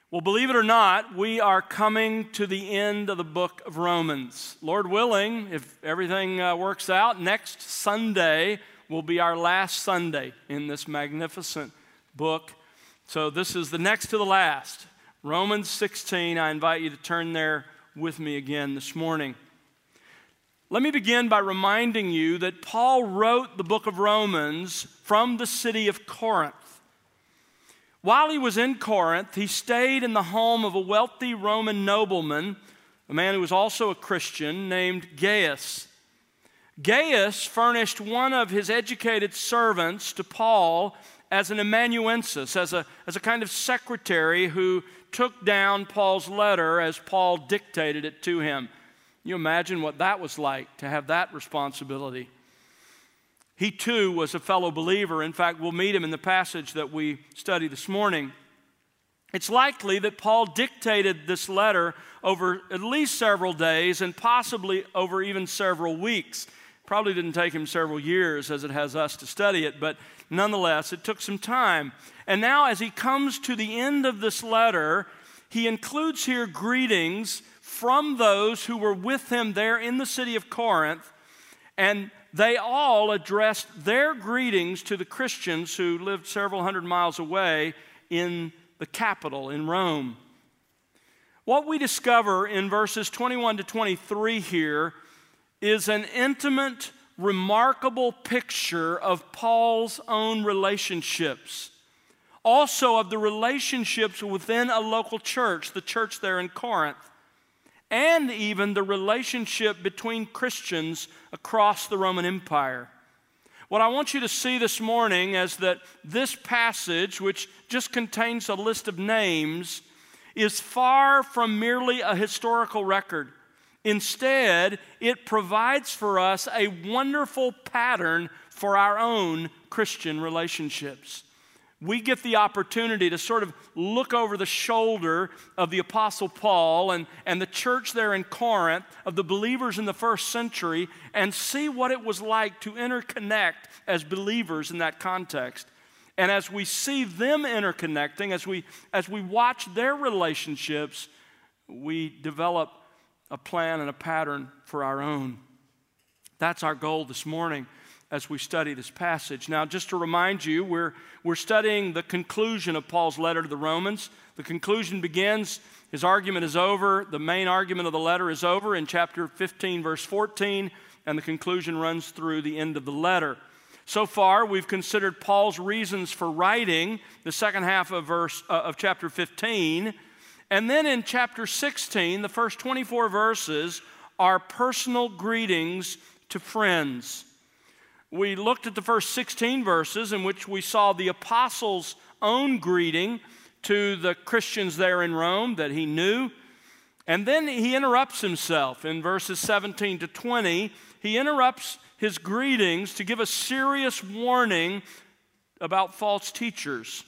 Well, believe it or not, we are coming to the end of the book of Romans. Lord willing, if everything works out, next Sunday will be our last Sunday in this magnificent book. So this is the next to the last. Romans 16, I invite you to turn there with me again this morning. Let me begin by reminding you that Paul wrote the book of Romans from the city of Corinth. While he was in Corinth, he stayed in the home of a wealthy Roman nobleman, a man who was also a Christian, named Gaius. Gaius furnished one of his educated servants to Paul as an amanuensis, as a kind of secretary who took down Paul's letter as Paul dictated it to him. You imagine what that was like, to have that responsibility. He too was a fellow believer. In fact, we'll meet him in the passage that we study this morning. It's likely that Paul dictated this letter over at least several days and possibly over even several weeks. Probably didn't take him several years as it has us to study it, but nonetheless, it took some time. And now as he comes to the end of this letter, he includes here greetings from those who were with him there in the city of Corinth, and they all addressed their greetings to the Christians who lived several hundred miles away in the capital, in Rome. What we discover in verses 21 to 23 here is an intimate, remarkable picture of Paul's own relationships. Also of the relationships within a local church, the church there in Corinth. And even the relationship between Christians across the Roman Empire. What I want you to see this morning is that this passage, which just contains a list of names, is far from merely a historical record. Instead, it provides for us a wonderful pattern for our own Christian relationships. We get the opportunity to sort of look over the shoulder of the Apostle Paul and the church there in Corinth, of the believers in the first century, and see what it was like to interconnect as believers in that context. And as we see them interconnecting, as we watch their relationships, we develop a plan and a pattern for our own. That's our goal this morning as we study this passage. Now, just to remind you, we're studying the conclusion of Paul's letter to the Romans. The conclusion begins, his argument is over, the main argument of the letter is over in chapter 15, verse 14, and the conclusion runs through the end of the letter. So far, we've considered Paul's reasons for writing, the second half of chapter 15, and then in chapter 16, the first 24 verses are personal greetings to friends. We looked at the first 16 verses in which we saw the apostles' own greeting to the Christians there in Rome that he knew. And then he interrupts himself in verses 17 to 20. He interrupts his greetings to give a serious warning about false teachers.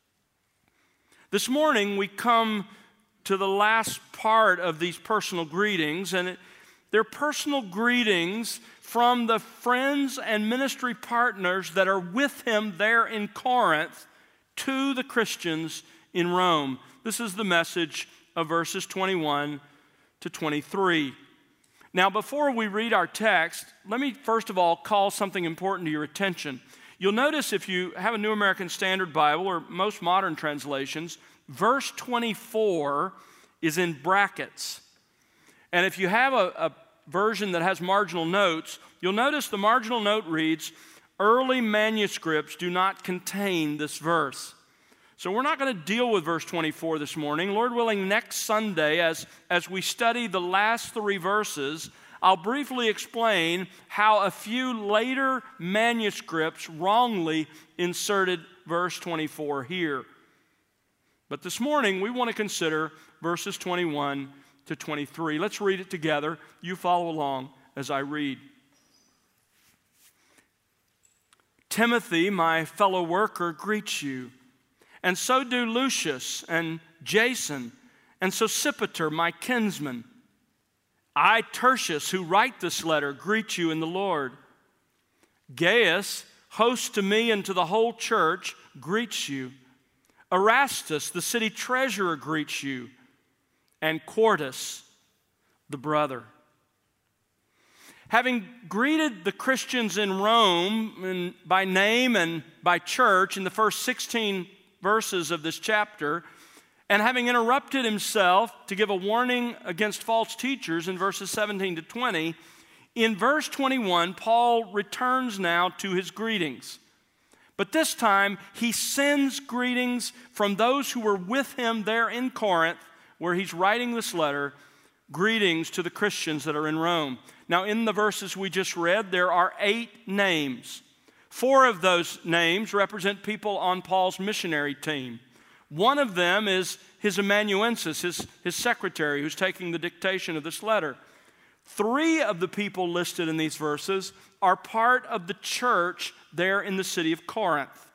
This morning we come to the last part of these personal greetings, and they're personal greetings from the friends and ministry partners that are with him there in Corinth to the Christians in Rome. This is the message of verses 21 to 23. Now, before we read our text, let me first of all call something important to your attention. You'll notice if you have a New American Standard Bible or most modern translations, verse 24 is in brackets. And if you have a version that has marginal notes, you'll notice the marginal note reads, early manuscripts do not contain this verse. So we're not going to deal with verse 24 this morning. Lord willing, next Sunday, as we study the last three verses, I'll briefly explain how a few later manuscripts wrongly inserted verse 24 here. But this morning, we want to consider verses 21 to 23. Let's read it together. You follow along as I read. Timothy, my fellow worker, greets you, and so do Lucius and Jason, and Sosipater, my kinsman. I, Tertius, who write this letter, greet you in the Lord. Gaius, host to me and to the whole church, greets you. Erastus, the city treasurer, greets you, and Quartus, the brother. Having greeted the Christians in Rome by name and by church in the first 16 verses of this chapter, and having interrupted himself to give a warning against false teachers in verses 17 to 20, in verse 21, Paul returns now to his greetings. But this time, he sends greetings from those who were with him there in Corinth, where he's writing this letter, greetings to the Christians that are in Rome. Now, in the verses we just read, there are 8 names. 4 of those names represent people on Paul's missionary team. One of them is his amanuensis, his secretary, who's taking the dictation of this letter. 3 of the people listed in these verses are part of the church there in the city of Corinth.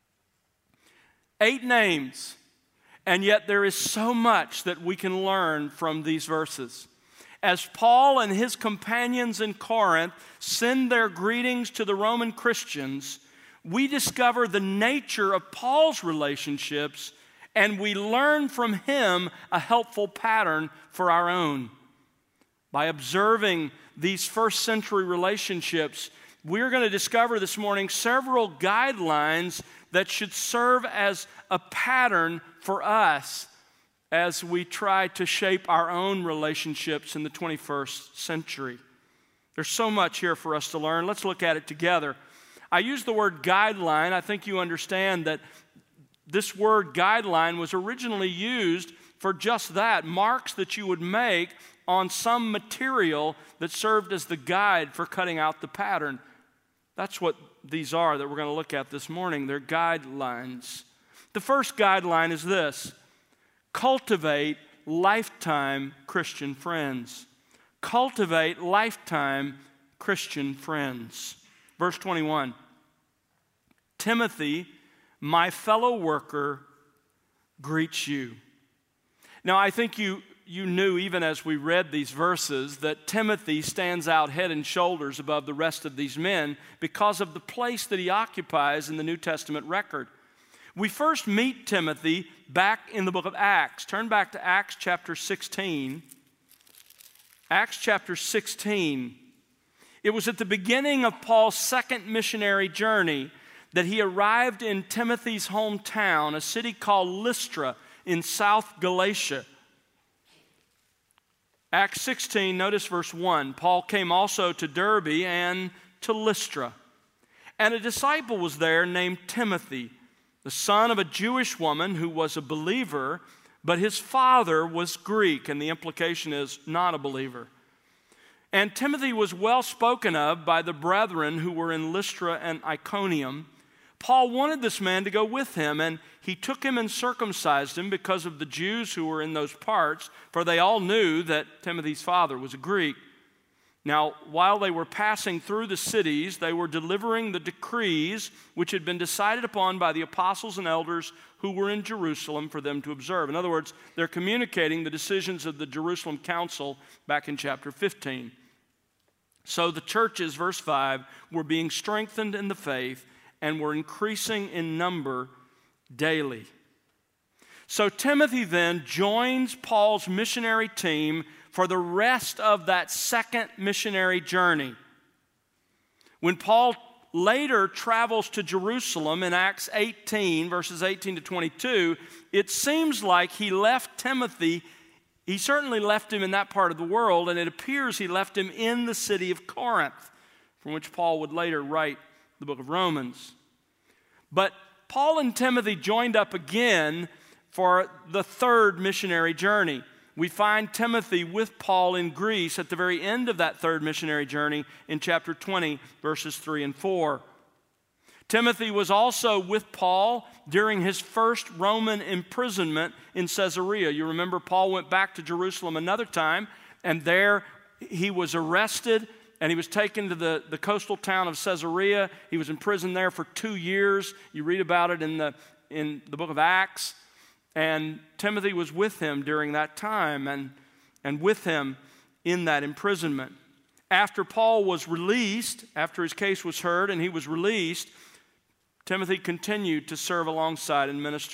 8 names, and yet there is so much that we can learn from these verses. As Paul and his companions in Corinth send their greetings to the Roman Christians, we discover the nature of Paul's relationships, and we learn from him a helpful pattern for our own. By observing these first century relationships, we're going to discover this morning several guidelines that should serve as a pattern for us as we try to shape our own relationships in the 21st century. There's so much here for us to learn. Let's look at it together. I use the word guideline. I think you understand that this word guideline was originally used for just that, marks that you would make on some material that served as the guide for cutting out the pattern. That's what these are that we're going to look at this morning. They're guidelines. The first guideline is this: cultivate lifetime Christian friends. Cultivate lifetime Christian friends. Verse 21, Timothy, my fellow worker, greets you. Now, I think you knew, even as we read these verses, that Timothy stands out head and shoulders above the rest of these men because of the place that he occupies in the New Testament record. We first meet Timothy back in the book of Acts. Turn back to Acts chapter 16. Acts chapter 16. It was at the beginning of Paul's second missionary journey that he arrived in Timothy's hometown, a city called Lystra in South Galatia. Acts 16, notice verse 1. Paul came also to Derbe and to Lystra. And a disciple was there named Timothy, the son of a Jewish woman who was a believer, but his father was Greek, and the implication is not a believer. And Timothy was well spoken of by the brethren who were in Lystra and Iconium. Paul wanted this man to go with him, and he took him and circumcised him because of the Jews who were in those parts, for they all knew that Timothy's father was a Greek. Now, while they were passing through the cities, they were delivering the decrees which had been decided upon by the apostles and elders who were in Jerusalem for them to observe. In other words, they're communicating the decisions of the Jerusalem Council back in chapter 15. So the churches, verse 5, were being strengthened in the faith and were increasing in number daily. So Timothy then joins Paul's missionary team for the rest of that second missionary journey. When Paul later travels to Jerusalem in Acts 18, verses 18 to 22, it seems like he left Timothy. He certainly left him in that part of the world, and it appears he left him in the city of Corinth, from which Paul would later write the book of Romans. But Paul and Timothy joined up again for the third missionary journey. We find Timothy with Paul in Greece at the very end of that third missionary journey in chapter 20, verses 3 and 4. Timothy was also with Paul during his first Roman imprisonment in Caesarea. You remember Paul went back to Jerusalem another time, and there he was arrested, and he was taken to the coastal town of Caesarea. He was imprisoned there for 2 years. You read about it in the book of Acts. And Timothy was with him during that time and with him in that imprisonment. After Paul was released, after his case was heard and he was released, Timothy continued to serve alongside and minister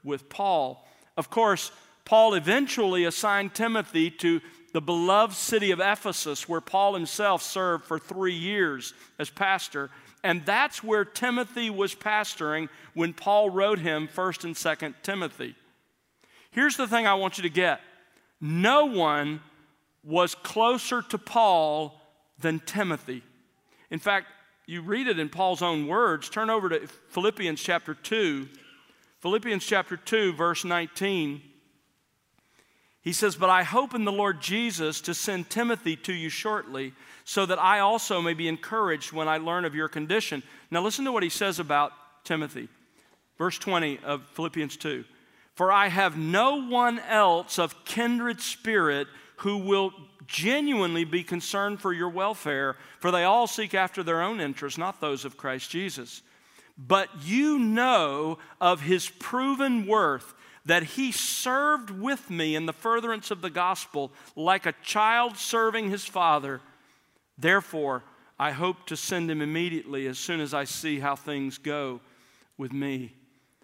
with Paul. Of course, Paul eventually assigned Timothy to the beloved city of Ephesus, where Paul himself served for 3 years as pastor. And that's where Timothy was pastoring when Paul wrote him 1st and 2nd Timothy. Here's the thing I want you to get. No one was closer to Paul than Timothy. In fact, you read it in Paul's own words. Turn over to Philippians chapter 2. Philippians chapter 2, verse 19. He says, "But I hope in the Lord Jesus to send Timothy to you shortly, so that I also may be encouraged when I learn of your condition." Now listen to what he says about Timothy. Verse 20 of Philippians 2. "For I have no one else of kindred spirit who will genuinely be concerned for your welfare, for they all seek after their own interests, not those of Christ Jesus. But you know of his proven worth, that he served with me in the furtherance of the gospel, like a child serving his father. Therefore, I hope to send him immediately as soon as I see how things go with me."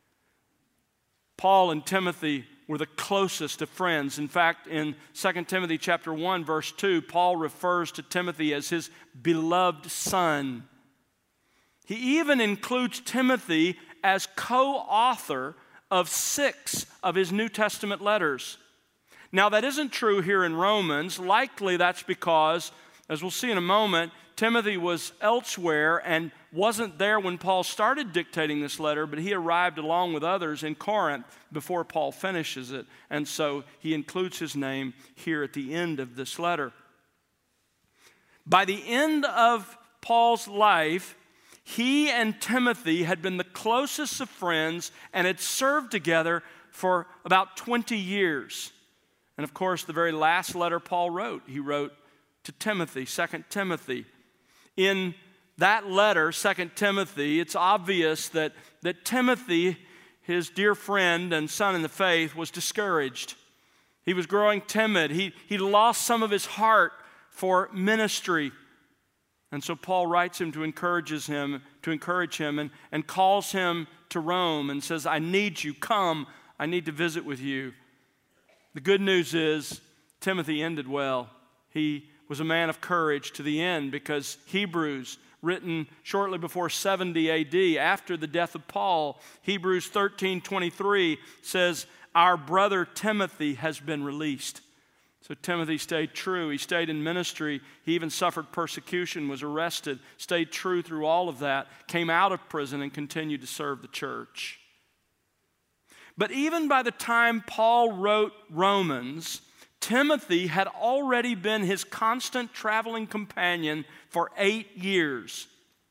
Paul and Timothy were the closest of friends. In fact, in 2 Timothy chapter 1, verse 2, Paul refers to Timothy as his beloved son. He even includes Timothy as co-author of 6 of his New Testament letters. Now, that isn't true here in Romans. Likely that's because, as we'll see in a moment, Timothy was elsewhere and wasn't there when Paul started dictating this letter, but he arrived along with others in Corinth before Paul finishes it. And so he includes his name here at the end of this letter. By the end of Paul's life, he and Timothy had been the closest of friends and had served together for about 20 years. And of course, the very last letter Paul wrote, he wrote to Timothy, 2 Timothy. In that letter, 2 Timothy, it's obvious that Timothy, his dear friend and son in the faith, was discouraged. He was growing timid. He lost some of his heart for ministry. And so Paul writes him to encourage him and calls him to Rome and says, "I need you, come, I need to visit with you." The good news is Timothy ended well. He was a man of courage to the end, because Hebrews, written shortly before 70 AD, after the death of Paul, Hebrews 13:23 says, "Our brother Timothy has been released." So Timothy stayed true. He stayed in ministry. He even suffered persecution, was arrested, stayed true through all of that, came out of prison and continued to serve the church. But even by the time Paul wrote Romans, Timothy had already been his constant traveling companion for 8 years.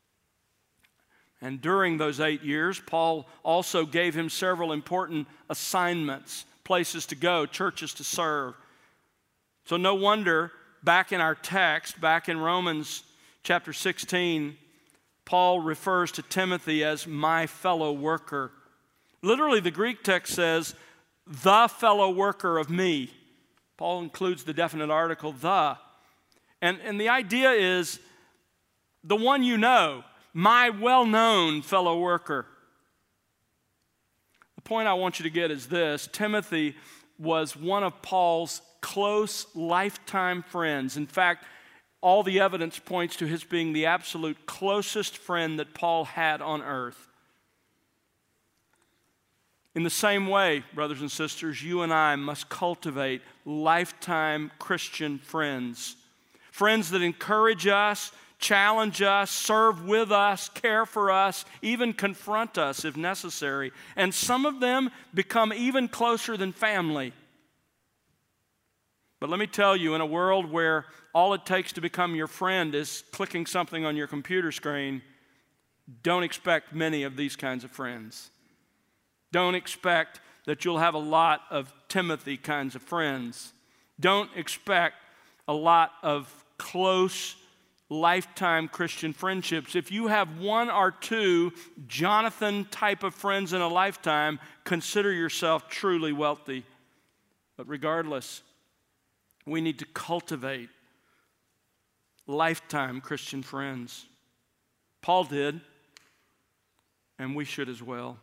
And during those 8 years, Paul also gave him several important assignments, places to go, churches to serve. So no wonder, back in our text, back in Romans chapter 16, Paul refers to Timothy as my fellow worker. Literally, the Greek text says, the fellow worker of me. Paul includes the definite article, the. And the idea is the one you know, my well-known fellow worker. The point I want you to get is this: Timothy was one of Paul's close lifetime friends. In fact, all the evidence points to his being the absolute closest friend that Paul had on earth. In the same way, brothers and sisters, you and I must cultivate lifetime Christian friends. Friends that encourage us, challenge us, serve with us, care for us, even confront us if necessary. And some of them become even closer than family. But let me tell you, in a world where all it takes to become your friend is clicking something on your computer screen, don't expect many of these kinds of friends. Don't expect that you'll have a lot of Timothy kinds of friends. Don't expect a lot of close, lifetime Christian friendships. If you have one or two Jonathan type of friends in a lifetime, consider yourself truly wealthy. But regardless, we need to cultivate lifetime Christian friends. Paul did, and we should as well.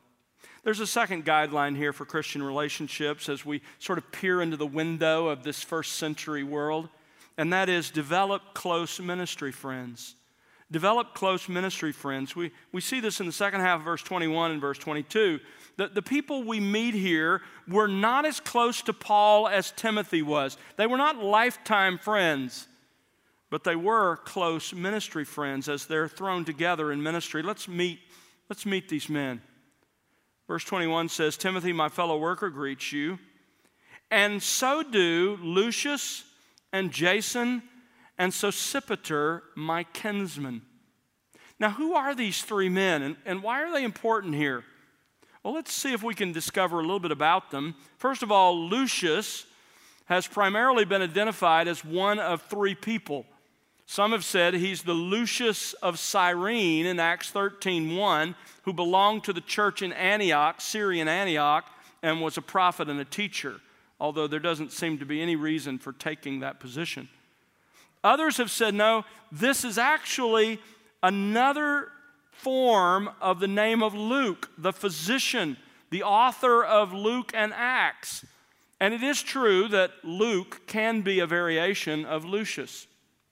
There's a second guideline here for Christian relationships as we sort of peer into the window of this first century world, and that is develop close ministry friends. Develop close ministry friends. We see this in the second half of verse 21 and verse 22. The people we meet here were not as close to Paul as Timothy was. They were not lifetime friends, but they were close ministry friends as they're thrown together in ministry. Let's meet these men. Verse 21 says, Timothy, my fellow worker, greets you, and so do Lucius and Jason and Sosipater, my kinsman. Now, who are these three men, and why are they important here? Well, let's see if we can discover a little bit about them. First of all, Lucius has primarily been identified as one of three people. Some have said he's the Lucius of Cyrene in Acts 13:1, who belonged to the church in Antioch, Syrian Antioch, and was a prophet and a teacher, although there doesn't seem to be any reason for taking that position. Others have said, no, this is actually another form of the name of Luke, the physician, the author of Luke and Acts. And it is true that Luke can be a variation of Lucius.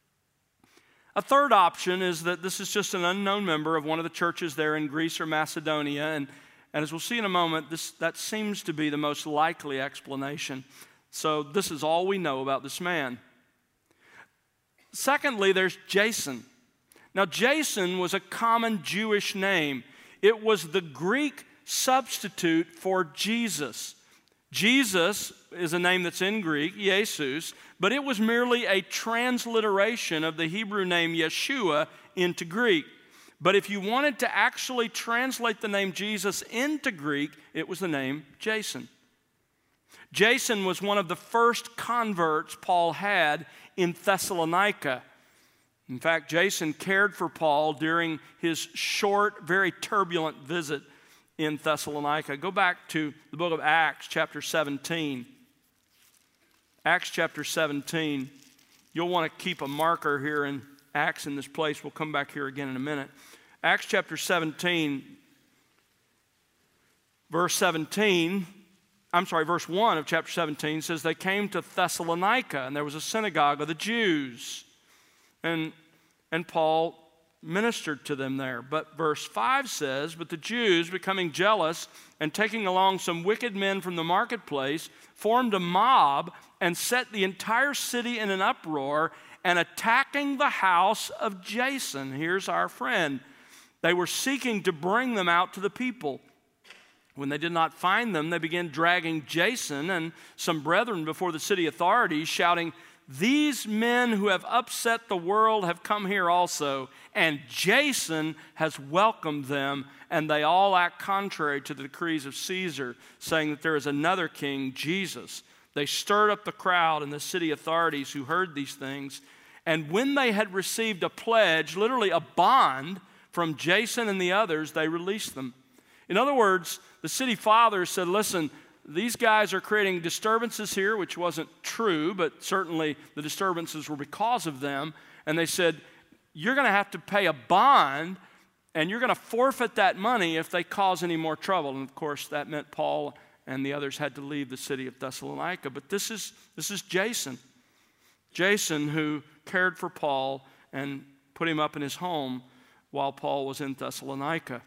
A third option is that this is just an unknown member of one of the churches there in Greece or Macedonia, and as we'll see in a moment, that seems to be the most likely explanation. So this is all we know about this man. Secondly, there's Jason. Now, Jason was a common Jewish name. It was the Greek substitute for Jesus. Jesus is a name that's in Greek, Jesus, but it was merely a transliteration of the Hebrew name Yeshua into Greek. But if you wanted to actually translate the name Jesus into Greek, it was the name Jason. Jason was one of the first converts Paul had in Thessalonica. In fact, Jason cared for Paul during his short, very turbulent visit in Thessalonica. Go back to the book of Acts, chapter 17. Acts chapter 17. You'll want to keep a marker here in Acts in this place. We'll come back here again in a minute. Acts chapter 17, verse 1 of chapter 17 says, they came to Thessalonica, and there was a synagogue of the Jews. And Paul ministered to them there. But verse 5 says, but the Jews, becoming jealous and taking along some wicked men from the marketplace, formed a mob and set the entire city in an uproar, and attacking the house of Jason, here's our friend, they were seeking to bring them out to the people. When they did not find them, they began dragging Jason and some brethren before the city authorities, shouting, these men who have upset the world have come here also, and Jason has welcomed them, and they all act contrary to the decrees of Caesar, saying that there is another king, Jesus. They stirred up the crowd and the city authorities who heard these things, and when they had received a pledge, literally a bond, from Jason and the others, they released them. In other words, the city fathers said, listen, these guys are creating disturbances here, which wasn't true, but certainly the disturbances were because of them. And they said, you're going to have to pay a bond, and you're going to forfeit that money if they cause any more trouble. And of course, that meant Paul and the others had to leave the city of Thessalonica. But this is Jason. Jason, who cared for Paul and put him up in his home while Paul was in Thessalonica.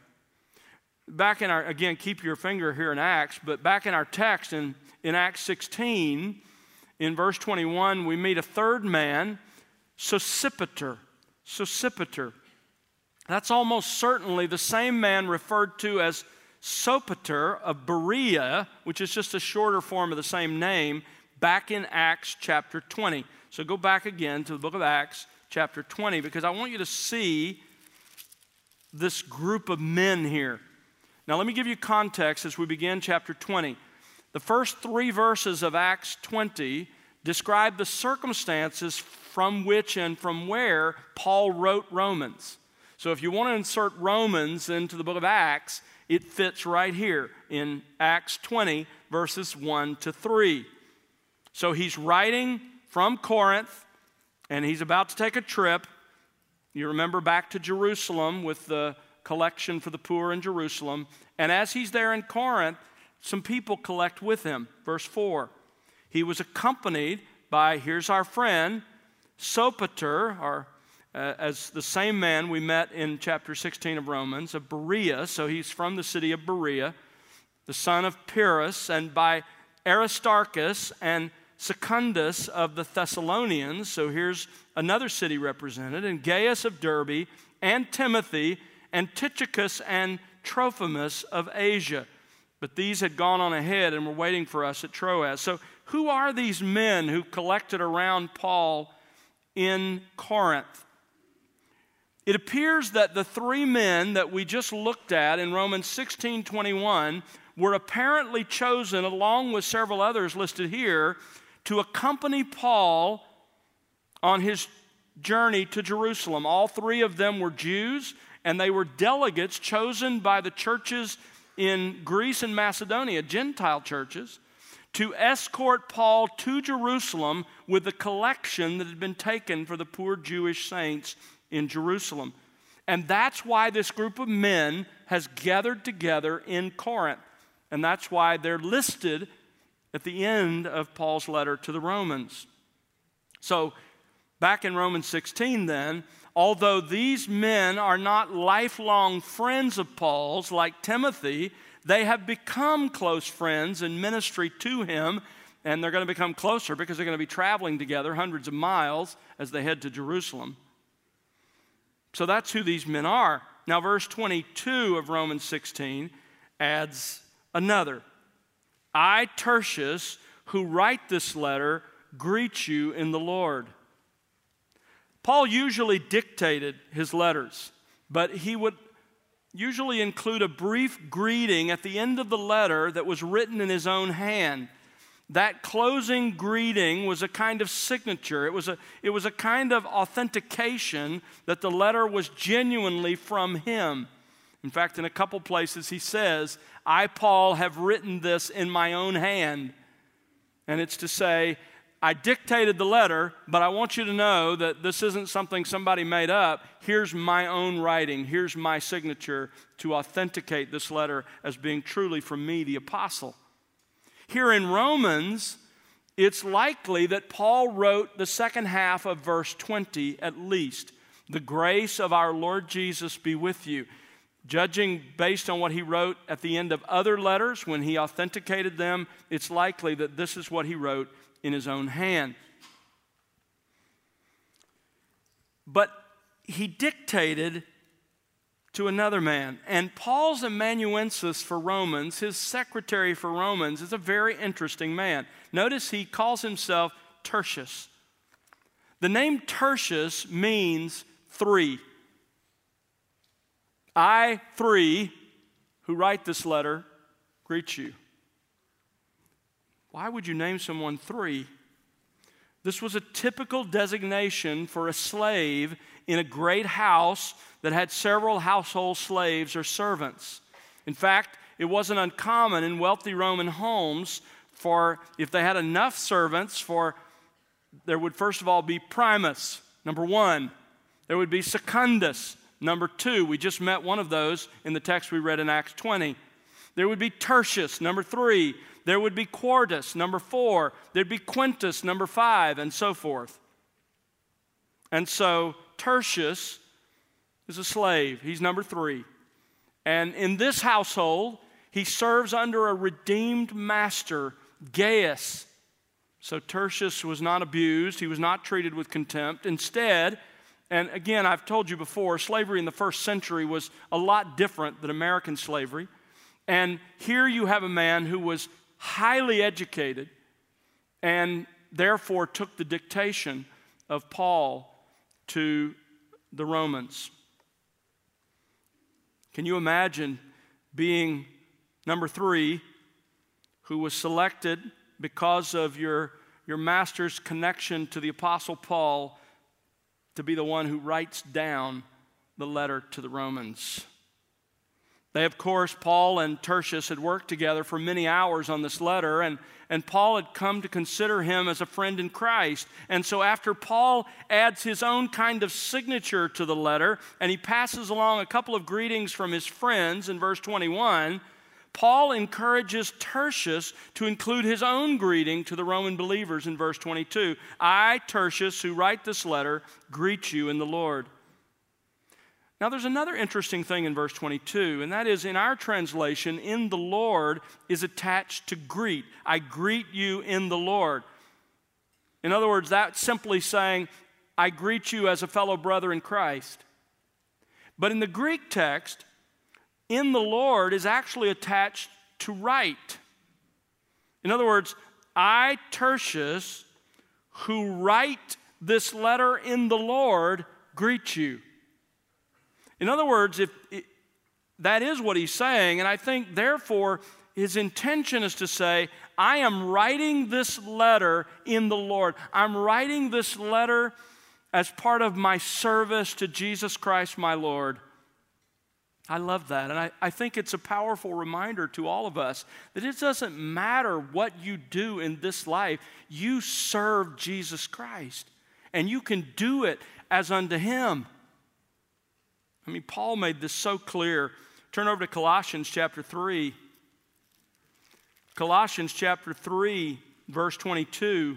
Back in again, keep your finger here in Acts, but back in our text in Acts 16, in verse 21, we meet a third man, Sosipater. Sosipater. That's almost certainly the same man referred to as Sopater of Berea, which is just a shorter form of the same name, back in Acts chapter 20. So go back again to the book of Acts chapter 20, because I want you to see this group of men here. Now, let me give you context as we begin chapter 20. The first 3 verses of Acts 20 describe the circumstances from which and from where Paul wrote Romans. So if you want to insert Romans into the book of Acts, it fits right here in Acts 20, verses 1 to 3. So he's writing from Corinth, and he's about to take a trip. You remember back to Jerusalem with the collection for the poor in Jerusalem. And as he's there in Corinth, some people collect with him. Verse 4, he was accompanied by, here's our friend, Sopater, or as the same man we met in chapter 16 of Romans, of Berea. So he's from the city of Berea, the son of Pyrrhus, and by Aristarchus and Secundus of the Thessalonians. So here's another city represented, and Gaius of Derbe, and Timothy, and Tychicus and Trophimus of Asia. But these had gone on ahead and were waiting for us at Troas. So who are these men who collected around Paul in Corinth? It appears that the three men that we just looked at in Romans 16:21 were apparently chosen, along with several others listed here, to accompany Paul on his journey to Jerusalem. All three of them were Jews, and they were delegates chosen by the churches in Greece and Macedonia, Gentile churches, to escort Paul to Jerusalem with the collection that had been taken for the poor Jewish saints in Jerusalem. And that's why this group of men has gathered together in Corinth. And that's why they're listed at the end of Paul's letter to the Romans. So, back in Romans 16 then, although these men are not lifelong friends of Paul's like Timothy, they have become close friends in ministry to him, and they're going to become closer because they're going to be traveling together hundreds of miles as they head to Jerusalem. So that's who these men are. Now, verse 22 of Romans 16 adds another. I, Tertius, who write this letter, greet you in the Lord. Paul usually dictated his letters, but he would usually include a brief greeting at the end of the letter that was written in his own hand. That closing greeting was a kind of signature. It was a kind of authentication that the letter was genuinely from him. In fact, in a couple places he says, I, Paul, have written this in my own hand. And it's to say, I dictated the letter, but I want you to know that this isn't something somebody made up. Here's my own writing. Here's my signature to authenticate this letter as being truly from me, the apostle. Here in Romans, it's likely that Paul wrote the second half of verse 20 at least. The grace of our Lord Jesus be with you. Judging based on what he wrote at the end of other letters when he authenticated them, it's likely that this is what he wrote in his own hand. But he dictated to another man. And Paul's amanuensis for Romans, his secretary for Romans, is a very interesting man. Notice he calls himself Tertius. The name Tertius means three. I, three, who write this letter, greet you. Why would you name someone three? This was a typical designation for a slave in a great house that had several household slaves or servants. In fact, it wasn't uncommon in wealthy Roman homes for, if they had enough servants, there would first of all be Primus, number one. There would be Secundus, number two. We just met one of those in the text we read in Acts 20. There would be Tertius, number three. There would be Quartus, number four. There'd be Quintus, number five, and so forth. And so Tertius is a slave. He's number three. And in this household, he serves under a redeemed master, Gaius. So Tertius was not abused. He was not treated with contempt. Instead, and again, I've told you before, slavery in the first century was a lot different than American slavery. And here you have a man who was highly educated and therefore took the dictation of Paul to the Romans. Can you imagine being number three, who was selected because of your master's connection to the Apostle Paul to be the one who writes down the letter to the Romans? They, of course, Paul and Tertius had worked together for many hours on this letter, and Paul had come to consider him as a friend in Christ. And so after Paul adds his own kind of signature to the letter, and he passes along a couple of greetings from his friends in verse 21, Paul encourages Tertius to include his own greeting to the Roman believers in verse 22. I, Tertius, who write this letter, greet you in the Lord. Now, there's another interesting thing in verse 22, and that is in our translation, in the Lord is attached to greet. I greet you in the Lord. In other words, that's simply saying, I greet you as a fellow brother in Christ. But in the Greek text, in the Lord is actually attached to write. In other words, I, Tertius, who write this letter in the Lord, greet you. In other words, that is what he's saying, and I think, therefore, his intention is to say, I am writing this letter in the Lord. I'm writing this letter as part of my service to Jesus Christ, my Lord. I love that, and I think it's a powerful reminder to all of us that it doesn't matter what you do in this life. You serve Jesus Christ, and you can do it as unto Him. I mean, Paul made this so clear. Turn over to Colossians chapter 3. Colossians chapter 3, verse 22.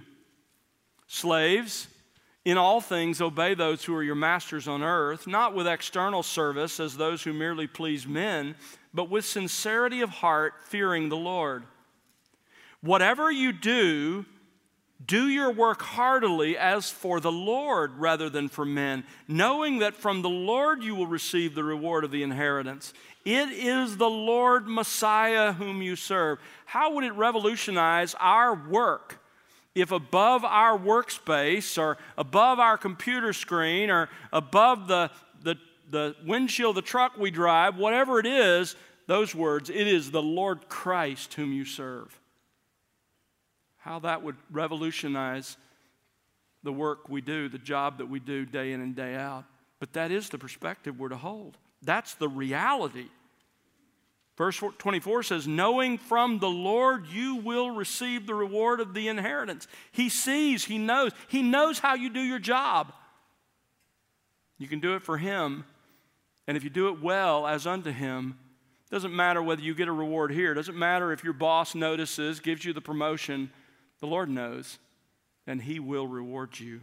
Slaves, in all things obey those who are your masters on earth, not with external service as those who merely please men, but with sincerity of heart, fearing the Lord. Whatever you do, do your work heartily as for the Lord rather than for men, knowing that from the Lord you will receive the reward of the inheritance. It is the Lord Messiah whom you serve. How would it revolutionize our work if above our workspace or above our computer screen or above the windshield of the truck we drive, whatever it is, those words, it is the Lord Christ whom you serve. How that would revolutionize the work we do, the job that we do day in and day out. But that is the perspective we're to hold. That's the reality. Verse 24 says, knowing from the Lord you will receive the reward of the inheritance. He sees, He knows how you do your job. You can do it for Him, and if you do it well as unto Him, it doesn't matter whether you get a reward here. It doesn't matter if your boss notices, gives you the promotion. The Lord knows, and He will reward you.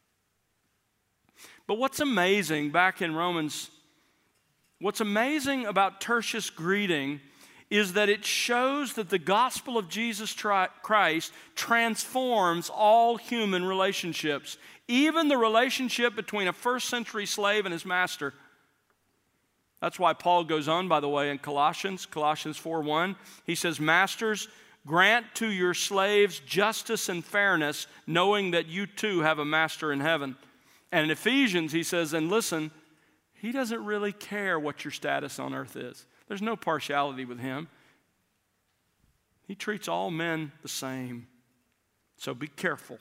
But what's amazing back in Romans, what's amazing about Tertius' greeting is that it shows that the gospel of Jesus Christ transforms all human relationships, even the relationship between a first-century slave and his master. That's why Paul goes on, by the way, in Colossians 4:1. He says, Masters, grant to your slaves justice and fairness, knowing that you too have a master in heaven. And in Ephesians, he says, and listen, He doesn't really care what your status on earth is. There's no partiality with Him. He treats all men the same. So be careful.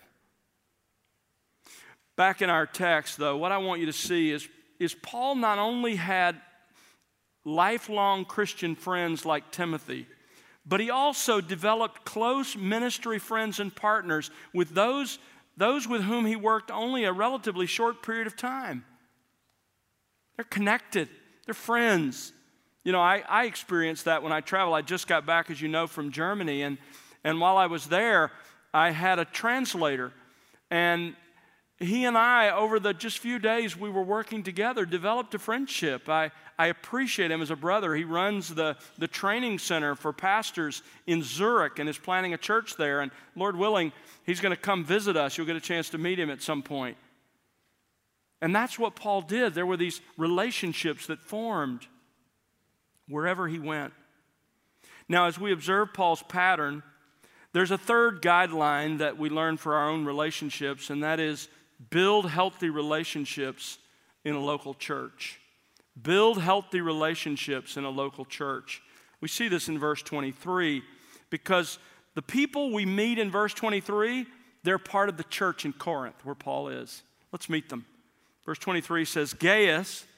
Back in our text, though, what I want you to see is Paul not only had lifelong Christian friends like Timothy, but he also developed close ministry friends and partners with those with whom he worked only a relatively short period of time. They're connected. They're friends. You know, I experienced that when I traveled. I just got back, as you know, from Germany, and while I was there, I had a translator, and he and I, over the just few days we were working together, developed a friendship. I appreciate him as a brother. He runs the training center for pastors in Zurich and is planning a church there. And Lord willing, he's going to come visit us. You'll get a chance to meet him at some point. And that's what Paul did. There were these relationships that formed wherever he went. Now, as we observe Paul's pattern, there's a third guideline that we learn for our own relationships, and that is build healthy relationships in a local church. Build healthy relationships in a local church. We see this in verse 23 because the people we meet in verse 23, they're part of the church in Corinth where Paul is. Let's meet them. Verse 23 says, Gaius,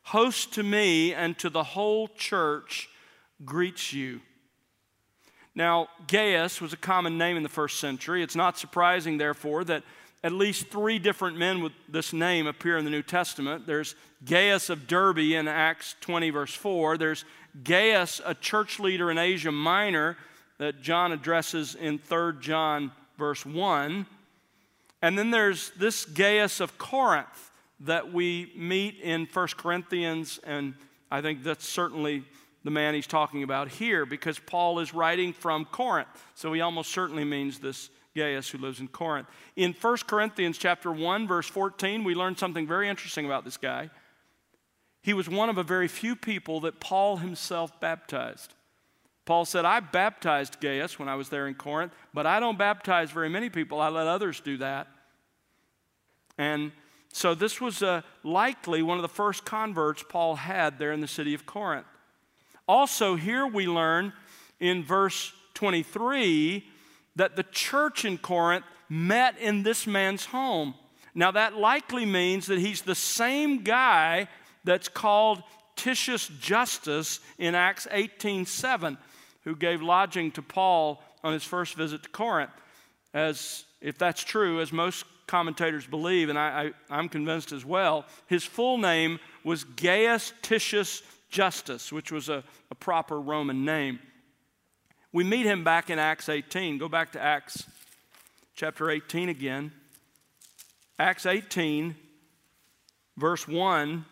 host to me and to the whole church, greets you. Now, Gaius was a common name in the first century. It's not surprising, therefore, that at least 3 different men with this name appear in the New Testament. There's Gaius of Derbe in Acts 20, verse 4. There's Gaius, a church leader in Asia Minor, that John addresses in 3 John, verse 1. And then there's this Gaius of Corinth that we meet in 1 Corinthians, and I think that's certainly the man he's talking about here, because Paul is writing from Corinth. So he almost certainly means this Gaius who lives in Corinth. In 1 Corinthians chapter 1, verse 14, we learn something very interesting about this guy. He was one of a very few people that Paul himself baptized. Paul said, I baptized Gaius when I was there in Corinth, but I don't baptize very many people. I let others do that. And so this was likely one of the first converts Paul had there in the city of Corinth. Also, here we learn in verse 23 that the church in Corinth met in this man's home. Now, that likely means that he's the same guy that's called Titius Justus in Acts 18:7, who gave lodging to Paul on his first visit to Corinth. As if that's true, as most commentators believe, and I'm convinced as well, his full name was Gaius Titius Justus, which was a proper Roman name. We meet him back in Acts 18. Go back to Acts chapter 18 again. Acts 18, verse 1.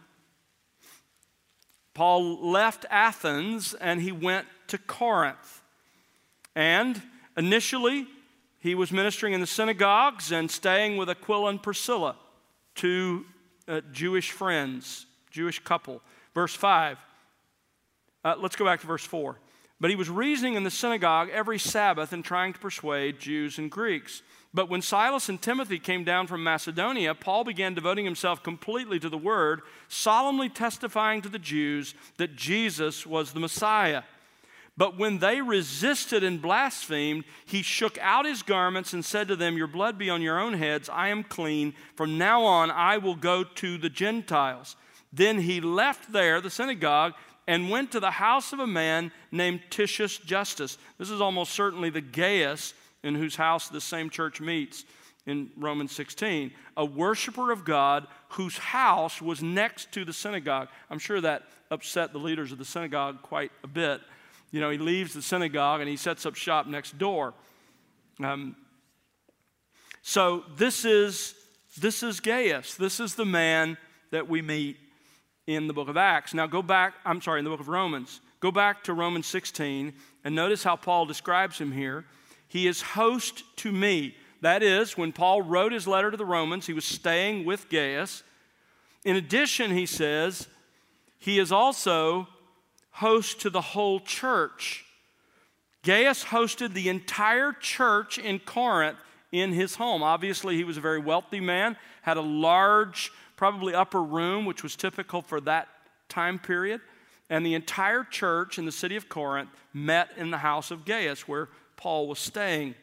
Paul left Athens and he went to Corinth. And initially, he was ministering in the synagogues and staying with Aquila and Priscilla, 2 Jewish friends, Jewish couple. Verse 5. Let's go back to verse 4. But he was reasoning in the synagogue every Sabbath and trying to persuade Jews and Greeks. But when Silas and Timothy came down from Macedonia, Paul began devoting himself completely to the word, solemnly testifying to the Jews that Jesus was the Messiah. But when they resisted and blasphemed, he shook out his garments and said to them, your blood be on your own heads, I am clean. From now on I will go to the Gentiles. Then he left there, the synagogue, and went to the house of a man named Titius Justus. This is almost certainly the Gaius in whose house this same church meets in Romans 16, a worshiper of God whose house was next to the synagogue. I'm sure that upset the leaders of the synagogue quite a bit. You know, he leaves the synagogue and he sets up shop next door. So this is Gaius. This is the man that we meet in the book of Acts. Now in the book of Romans. Go back to Romans 16 and notice how Paul describes him here. He is host to me. That is, when Paul wrote his letter to the Romans, he was staying with Gaius. In addition, he says, he is also host to the whole church. Gaius hosted the entire church in Corinth in his home. Obviously, he was a very wealthy man, had a large, probably upper room, which was typical for that time period. And the entire church in the city of Corinth met in the house of Gaius, where Paul was staying.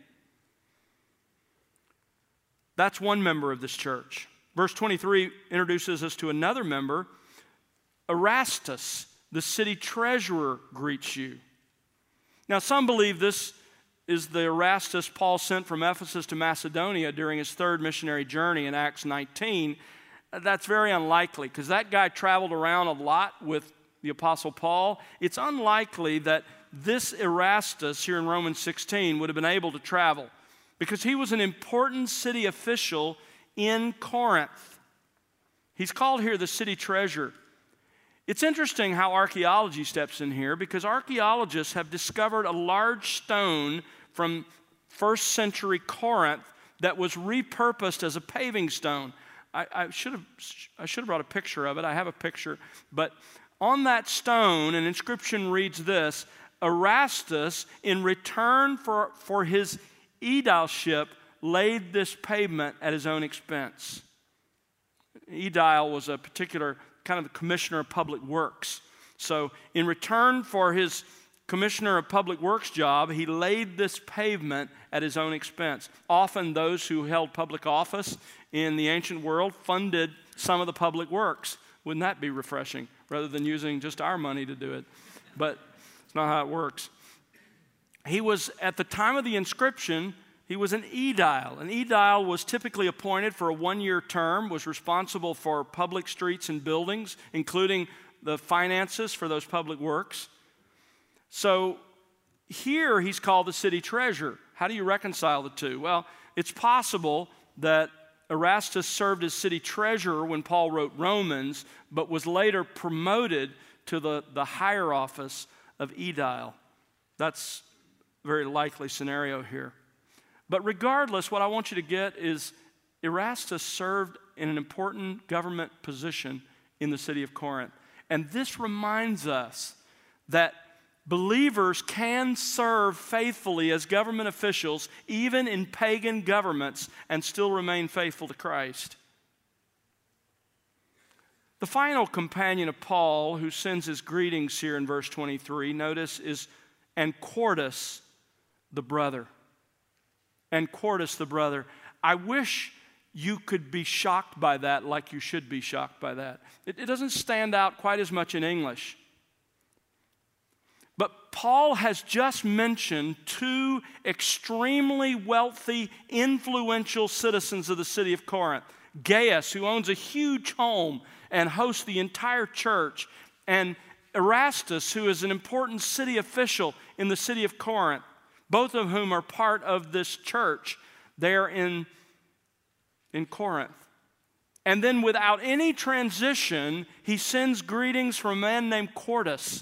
That's one member of this church. Verse 23 introduces us to another member. Erastus, the city treasurer, greets you. Now, some believe this is the Erastus Paul sent from Ephesus to Macedonia during his third missionary journey in Acts 19. That's very unlikely, because that guy traveled around a lot with the Apostle Paul. It's unlikely that this Erastus here in Romans 16 would have been able to travel, because he was an important city official in Corinth. He's called here the city treasurer. It's interesting how archaeology steps in here, because archaeologists have discovered a large stone from first century Corinth that was repurposed as a paving stone. I should have brought a picture of it. I have a picture. But on that stone, an inscription reads this: Erastus, in return for his aedileship, laid this pavement at his own expense. Aedile was a particular kind of the commissioner of public works. So in return for his commissioner of public works job, he laid this pavement at his own expense. Often those who held public office in the ancient world funded some of the public works. Wouldn't that be refreshing? rather than using just our money to do it. But it's not how it works. He was, at the time of the inscription, he was an aedile. An aedile was typically appointed for a one-year term, was responsible for public streets and buildings, including the finances for those public works. So here he's called the city treasurer. How do you reconcile the two? Well, it's possible that Erastus served as city treasurer when Paul wrote Romans, but was later promoted to the higher office of aedile. That's a very likely scenario here. But regardless, what I want you to get is Erastus served in an important government position in the city of Corinth. And this reminds us that believers can serve faithfully as government officials, even in pagan governments, and still remain faithful to Christ. The final companion of Paul, who sends his greetings here in verse 23, notice, is Quartus, the brother. Quartus, the brother. I wish you could be shocked by that like you should be shocked by that. It doesn't stand out quite as much in English. But Paul has just mentioned two extremely wealthy, influential citizens of the city of Corinth. Gaius, who owns a huge home and hosts the entire church, and Erastus, who is an important city official in the city of Corinth, both of whom are part of this church there in Corinth. And then without any transition, he sends greetings from a man named Quartus.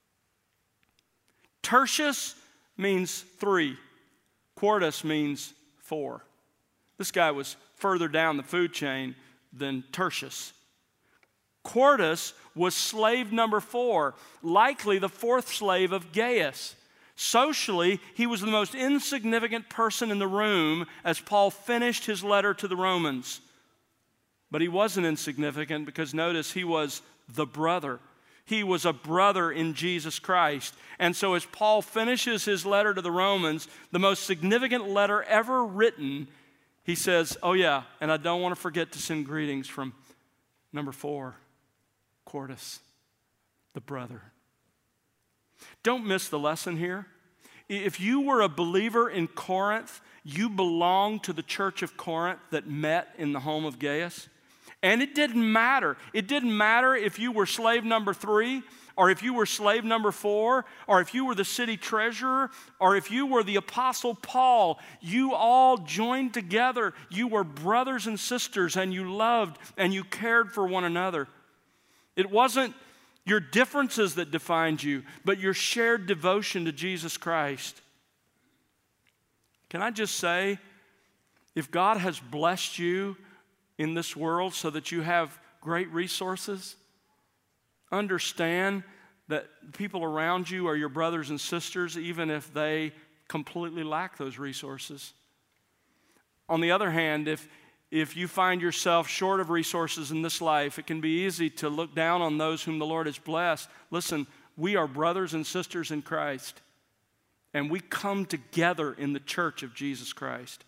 Tertius means 3. Quartus means 4. This guy was further down the food chain than Tertius. Quartus was slave number 4, likely the 4th slave of Gaius. Socially, he was the most insignificant person in the room as Paul finished his letter to the Romans. But he wasn't insignificant because notice he was the brother. He was a brother in Jesus Christ. And so as Paul finishes his letter to the Romans, the most significant letter ever written, he says, oh yeah, and I don't want to forget to send greetings from number 4, Quartus, the brother. Don't miss the lesson here. If you were a believer in Corinth, you belonged to the church of Corinth that met in the home of Gaius. And it didn't matter. It didn't matter if you were slave number 3, or if you were slave number 4, or if you were the city treasurer, or if you were the apostle Paul. You all joined together. You were brothers and sisters, and you loved and you cared for one another. It wasn't your differences that defined you, but your shared devotion to Jesus Christ. Can I just say, if God has blessed you in this world so that you have great resources, understand that people around you are your brothers and sisters, even if they completely lack those resources. On the other hand, if you find yourself short of resources in this life, it can be easy to look down on those whom the Lord has blessed. Listen, we are brothers and sisters in Christ, and we come together in the church of Jesus Christ.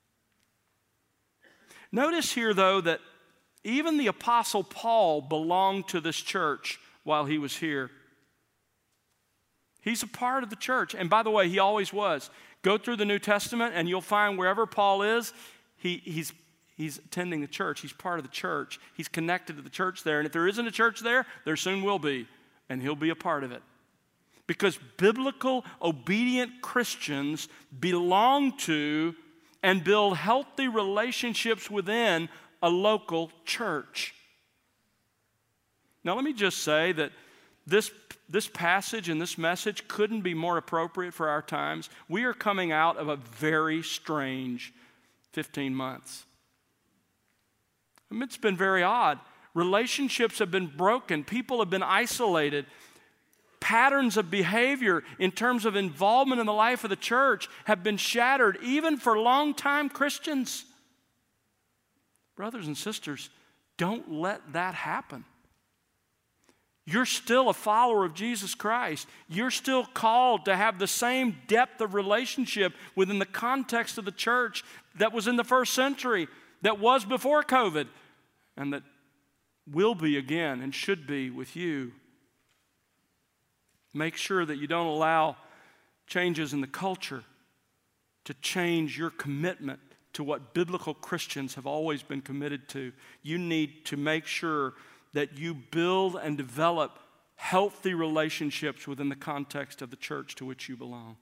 Notice here, though, that even the Apostle Paul belonged to this church while he was here. He's a part of the church, and by the way, he always was. Go through the New Testament, and you'll find wherever Paul is, he's attending the church. He's part of the church. He's connected to the church there. And if there isn't a church there, there soon will be. And he'll be a part of it. Because biblical, obedient Christians belong to and build healthy relationships within a local church. Now, let me just say that this passage and this message couldn't be more appropriate for our times. We are coming out of a very strange 15 months. It's been very odd. Relationships have been broken. People have been isolated. Patterns of behavior in terms of involvement in the life of the church have been shattered, even for longtime Christians. Brothers and sisters, don't let that happen. You're still a follower of Jesus Christ. You're still called to have the same depth of relationship within the context of the church that was in the first century, that was before COVID, and that will be again and should be with you. Make sure that you don't allow changes in the culture to change your commitment to what biblical Christians have always been committed to. You need to make sure that you build and develop healthy relationships within the context of the church to which you belong.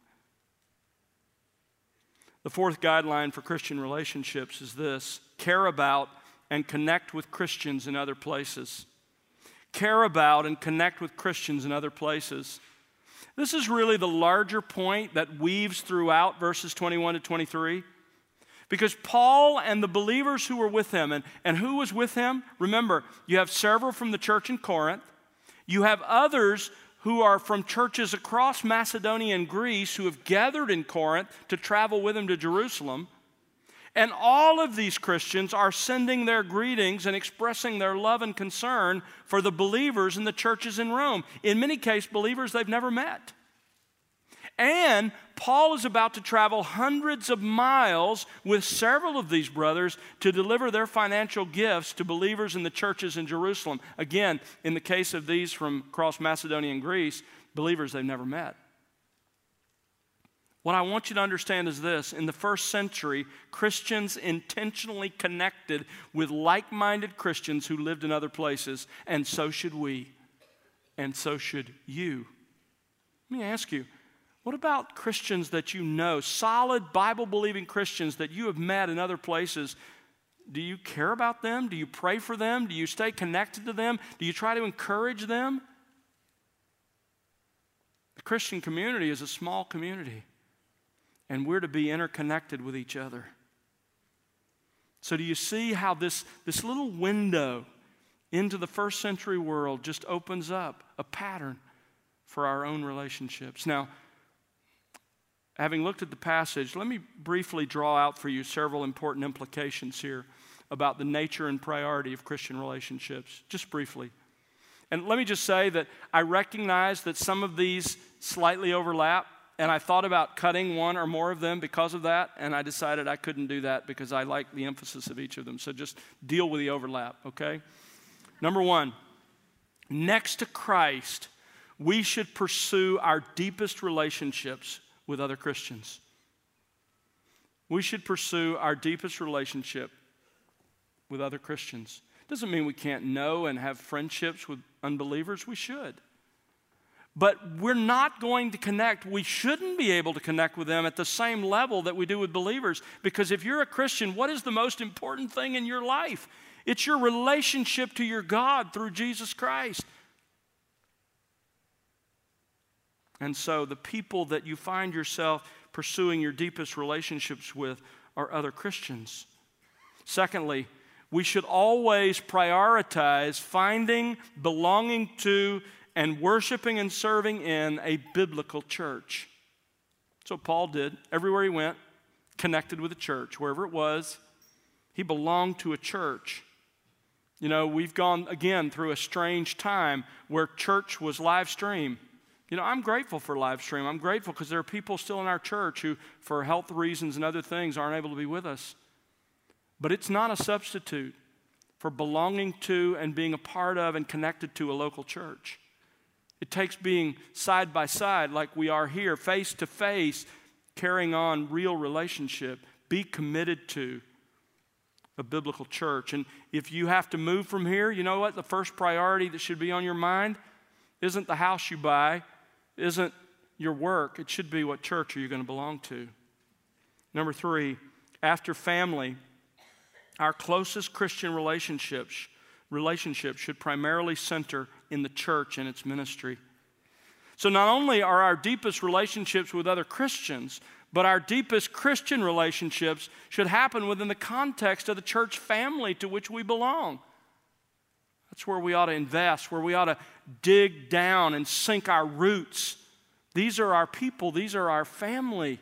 The fourth guideline for Christian relationships is this: care about and connect with Christians in other places. Care about and connect with Christians in other places. This is really the larger point that weaves throughout verses 21 to 23. Because Paul and the believers who were with him, and who was with him? Remember, you have several from the church in Corinth. You have others who are from churches across Macedonia and Greece who have gathered in Corinth to travel with him to Jerusalem. And all of these Christians are sending their greetings and expressing their love and concern for the believers in the churches in Rome. In many cases, believers they've never met. And Paul is about to travel hundreds of miles with several of these brothers to deliver their financial gifts to believers in the churches in Jerusalem. Again, in the case of these from across Macedonia and Greece, believers they've never met. What I want you to understand is this: in the first century, Christians intentionally connected with like-minded Christians who lived in other places, and so should we, and so should you. Let me ask you, what about Christians that you know, solid Bible-believing Christians that you have met in other places? Do you care about them? Do you pray for them? Do you stay connected to them? Do you try to encourage them? The Christian community is a small community, and we're to be interconnected with each other. So do you see how this little window into the first century world just opens up a pattern for our own relationships? Now, having looked at the passage, let me briefly draw out for you several important implications here about the nature and priority of Christian relationships, just briefly. And let me just say that I recognize that some of these slightly overlap, and I thought about cutting one or more of them because of that, and I decided I couldn't do that because I like the emphasis of each of them. So just deal with the overlap, okay? Number one, next to Christ, we should pursue our deepest relationships with other Christians. We should pursue our deepest relationship with other Christians. Doesn't mean we can't know and have friendships with unbelievers. We should. But we're not going to connect. We shouldn't be able to connect with them at the same level that we do with believers. Because if you're a Christian, what is the most important thing in your life? It's your relationship to your God through Jesus Christ. And so the people that you find yourself pursuing your deepest relationships with are other Christians. Secondly, we should always prioritize finding, belonging to, and worshiping and serving in a biblical church. That's what Paul did. Everywhere he went, connected with a church. Wherever it was, he belonged to a church. You know, we've gone, again, through a strange time where church was live stream. You know, I'm grateful for live stream. I'm grateful because there are people still in our church who, for health reasons and other things, aren't able to be with us. But it's not a substitute for belonging to and being a part of and connected to a local church. It takes being side by side like we are here, face to face, carrying on real relationship. Be committed to a biblical church. And if you have to move from here, you know what? The first priority that should be on your mind isn't the house you buy, isn't your work. It should be what church are you going to belong to. Number three, after family, our closest Christian relationships should primarily center in the church and its ministry. So not only are our deepest relationships with other Christians, but our deepest Christian relationships should happen within the context of the church family to which we belong. That's where we ought to invest, where we ought to dig down and sink our roots. These are our people. These are our family.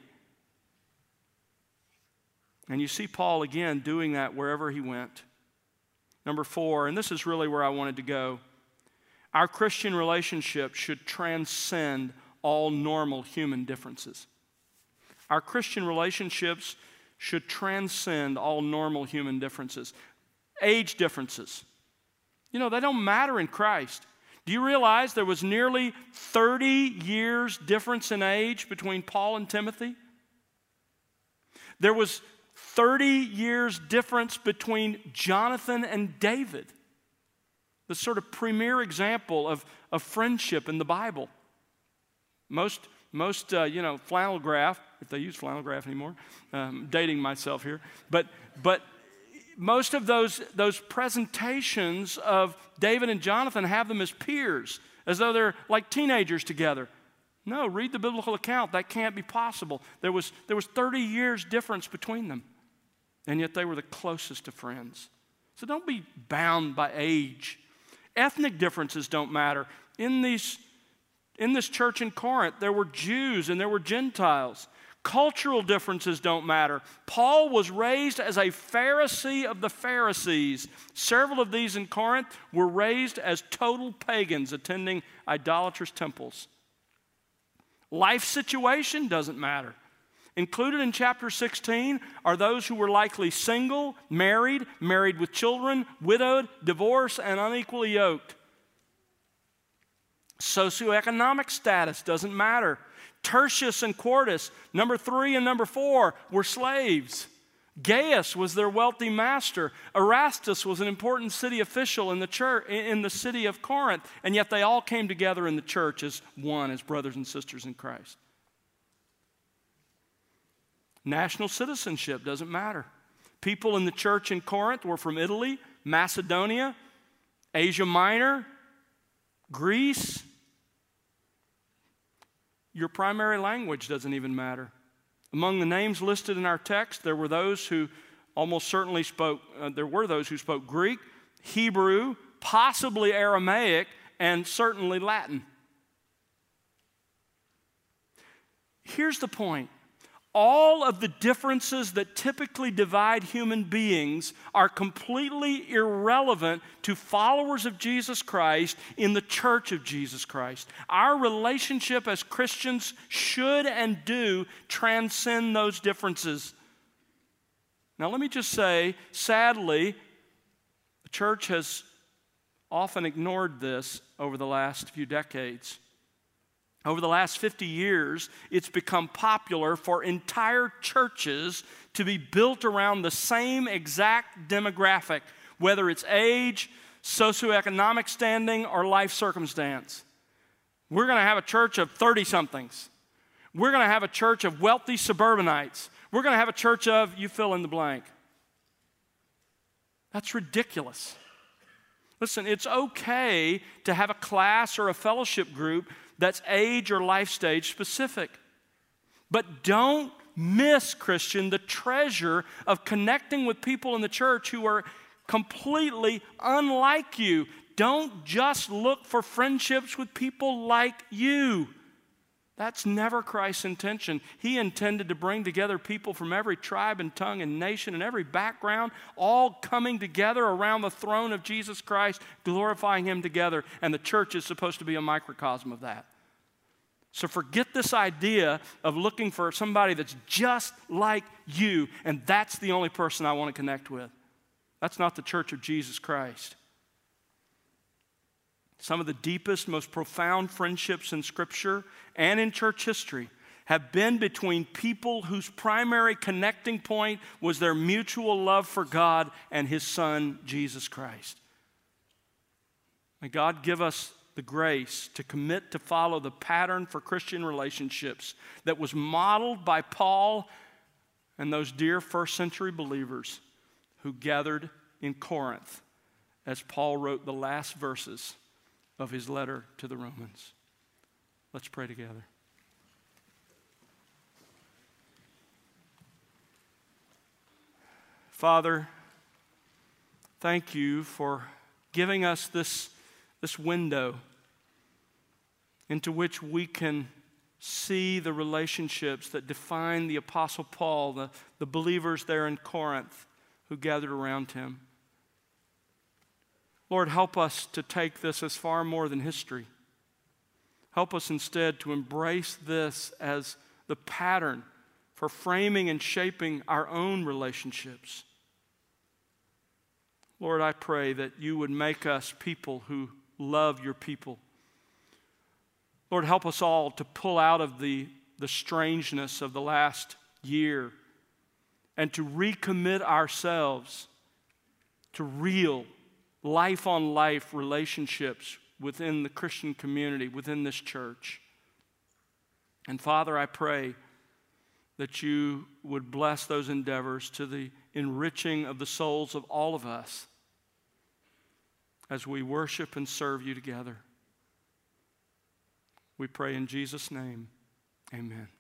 And you see Paul again doing that wherever he went. Number four, and this is really where I wanted to go. Our Christian relationship should transcend all normal human differences. Our Christian relationships should transcend all normal human differences. Age differences. They don't matter in Christ. Do you realize there was nearly 30 years difference in age between Paul and Timothy? There was 30 years difference between Jonathan and David. The sort of premier example of friendship in the Bible. Most flannel graph, if they use flannel graph anymore, dating myself here, but most of those presentations of David and Jonathan have them as peers, as though they're like teenagers together. No, read the biblical account. That can't be possible. There was 30 years difference between them, and yet they were the closest of friends. So don't be bound by age. Ethnic differences don't matter. In this church in Corinth, there were Jews and there were Gentiles. Cultural differences don't matter. Paul was raised as a Pharisee of the Pharisees. Several of these in Corinth were raised as total pagans attending idolatrous temples. Life situation doesn't matter. Included in chapter 16 are those who were likely single, married with children, widowed, divorced, and unequally yoked. Socioeconomic status doesn't matter. Tertius and Quartus, number 3 and number 4, were slaves. Gaius was their wealthy master. Erastus was an important city official in the church, in the city of Corinth, and yet they all came together in the church as one, as brothers and sisters in Christ. National citizenship doesn't matter. People in the church in Corinth were from Italy, Macedonia, Asia Minor, Greece. Your primary language doesn't even matter. Among the names listed in our text, there were those who almost certainly spoke, spoke Greek, Hebrew, possibly Aramaic, and certainly Latin. Here's the point. All of the differences that typically divide human beings are completely irrelevant to followers of Jesus Christ in the church of Jesus Christ. Our relationship as Christians should and do transcend those differences. Now, let me just say, sadly, the church has often ignored this over the last few decades. Over the last 50 years, it's become popular for entire churches to be built around the same exact demographic, whether it's age, socioeconomic standing, or life circumstance. We're going to have a church of 30-somethings. We're going to have a church of wealthy suburbanites. We're going to have a church of, you fill in the blank. That's ridiculous. Listen, it's okay to have a class or a fellowship group that's age or life stage specific. But don't miss, Christian, the treasure of connecting with people in the church who are completely unlike you. Don't just look for friendships with people like you. That's never Christ's intention. He intended to bring together people from every tribe and tongue and nation and every background, all coming together around the throne of Jesus Christ, glorifying Him together. And the church is supposed to be a microcosm of that. So forget this idea of looking for somebody that's just like you, and that's the only person I want to connect with. That's not the church of Jesus Christ. Some of the deepest, most profound friendships in Scripture and in church history have been between people whose primary connecting point was their mutual love for God and His Son, Jesus Christ. May God give us the grace to commit to follow the pattern for Christian relationships that was modeled by Paul and those dear first century believers who gathered in Corinth as Paul wrote the last verses of his letter to the Romans. Let's pray together. Father, thank you for giving us this window into which we can see the relationships that define the Apostle Paul, the believers there in Corinth who gathered around him. Lord, help us to take this as far more than history. Help us instead to embrace this as the pattern for framing and shaping our own relationships. Lord, I pray that you would make us people who love your people. Lord, help us all to pull out of the strangeness of the last year and to recommit ourselves to real life-on-life relationships within the Christian community, within this church. And Father, I pray that you would bless those endeavors to the enriching of the souls of all of us as we worship and serve you together. We pray in Jesus' name, amen.